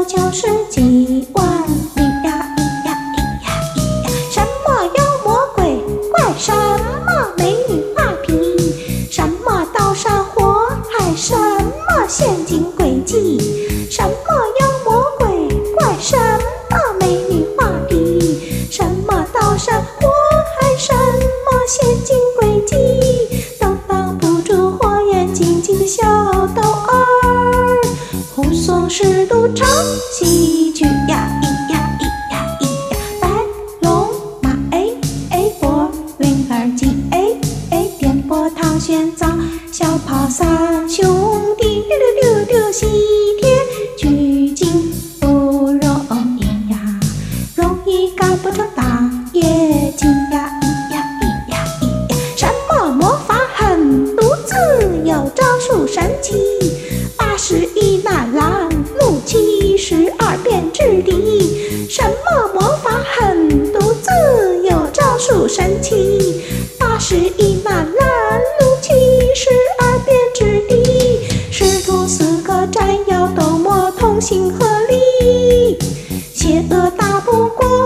就是几万里呀咿呀咿呀咿呀。什么妖魔鬼怪，什么美女画皮，什么刀山火海，什么陷阱诡计，什么妖魔鬼怪，什么美女画皮，什么刀山火海，什么陷阱诡计，都挡不住火眼金睛的小豆儿。护送师徒唱戏曲呀咿呀咿呀咿呀。白龙马脖云儿急颠簸唐玄奘，小跑三兄弟溜溜溜溜西天取经不容易呀，容易干不成大业绩呀咿呀咿呀咿呀。什么魔法狠毒自有招数神奇，81难拦路72变制敌。什么魔法狠毒自有招数神奇，81难拦路72变制敌。师徒4个斩妖斗魔同心合力，邪恶打不过